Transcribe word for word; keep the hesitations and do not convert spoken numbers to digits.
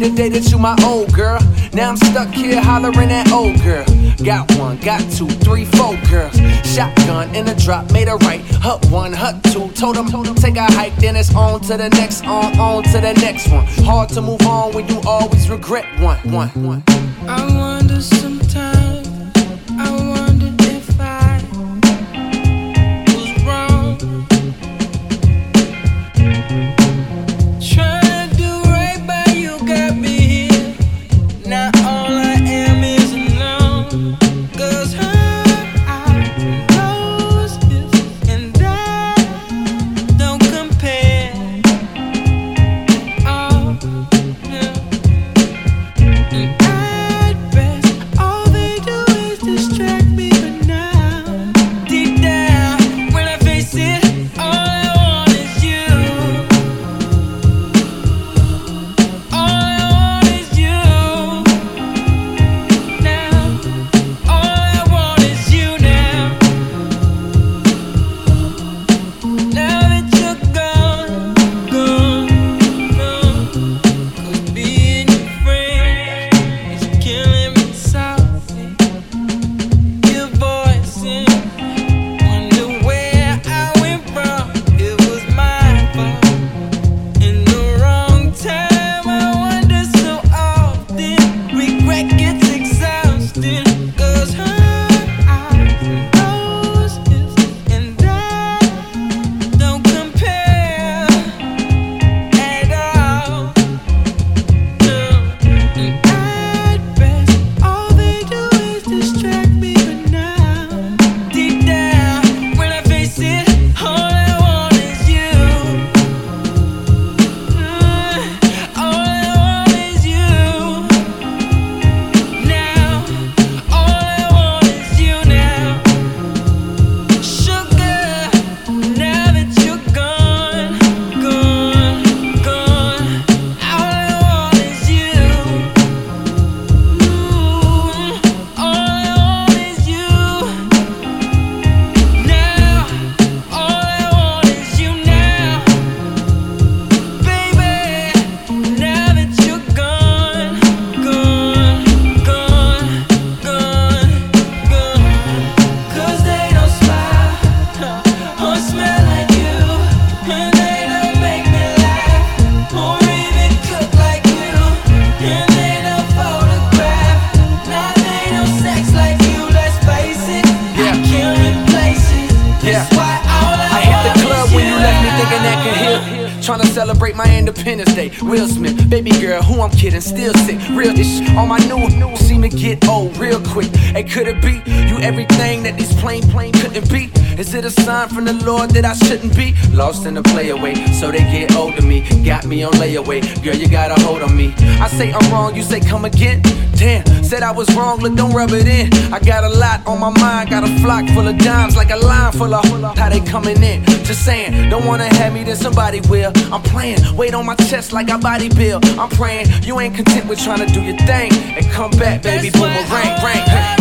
the day that you my old girl. Now I'm stuck here hollering at old girl. Got one, got two, three, four girls. Shotgun in a drop, made a right. Hut one, hut two. Told them, told them take a hike, then it's on to the next, on, on to the next one. Hard to move on when you always regret one, one, one. I wonder sometimes, I wonder if I was wrong. Trying to do right by you got me here. Now all I am is alone. Cause her eyes, those hips, and that don't compare. Oh, yeah. And at best, all they do is distract me. But now, deep down, when I face it, all I want is you. All I want is you. Now, all I want is you now. Now that you're gone, gone, gone. Cause being your friend is killing me softly. Your voice in, wonder where I went wrong. It was my fault. In the wrong time, I wonder so often. Regret gets exhausted. Cause her eyes, those hips, and that don't compare at all. No. And at best, all they do is distract me. But now, deep down, when I face it, all I want is you. All I want is you. Now, all I want is you now. Sugar, now that you're gone, gone, gone. All I want is you. All I want is you. Now, all I want is you now. Baby, now that you're gone, gone, gone, gone, gone. Cause they don't smile or smell like you. And they don't make me laugh or even cook like you. And they don't photograph, now they don't sex like you. Let's face it, I can't replace it. Yeah. That's why all I, I hit want the club is when you left me now. thinking that could heal. Tryna celebrate my Independence Day. Will Smith, baby girl, who I'm kidding, still sick. Real ish on my new, new seem to get old real quick. Hey, could it be you everything that these plain, plain couldn't be? Is it a sign from the Lord that I shouldn't be? Lost in the playaway, so they get old to me. Got me on layaway, girl, you got a hold on me. I say I'm wrong, you say come again. Damn, said I was wrong, look, don't rub it in. I got a lot on my mind, got a flock full of dimes, like a line full of how they coming in. Just saying, don't wanna have me, then somebody will. I'm playing, weight on my chest like I body build. I'm praying, you ain't content with trying to do your thing. And come back, baby, That's why boomerang, all rank, I